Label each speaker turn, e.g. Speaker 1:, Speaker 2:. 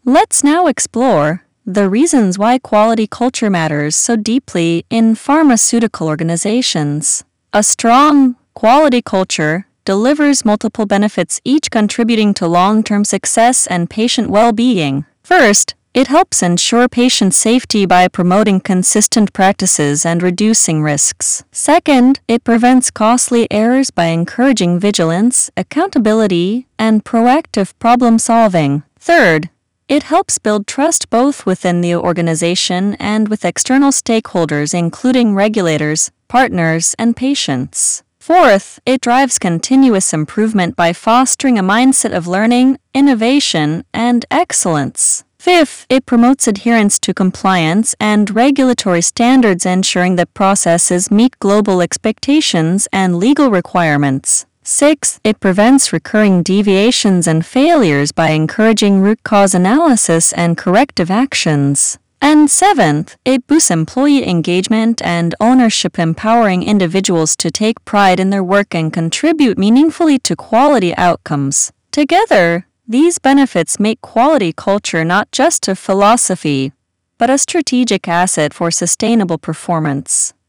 Speaker 1: Let's now explore the reasons why quality culture matters so deeply in pharmaceutical organizations. A strong quality culture delivers multiple benefits, each contributing to long-term success and patient well-being. First, it helps ensure patient safety by promoting consistent practices and reducing risks. Second, it prevents costly errors by encouraging vigilance, accountability, and proactive problem-solving. Third, it helps build trust both within the organization and with external stakeholders, including regulators, partners, and patients. Fourth, it drives continuous improvement by fostering a mindset of learning, innovation, and excellence. Fifth, it promotes adherence to compliance and regulatory standards, ensuring that processes meet global expectations and legal requirements. Sixth, it prevents recurring deviations and failures by encouraging root cause analysis and corrective actions. And seventh, it boosts employee engagement and ownership, empowering individuals to take pride in their work and contribute meaningfully to quality outcomes. Together, these benefits make quality culture not just a philosophy, but a strategic asset for sustainable performance.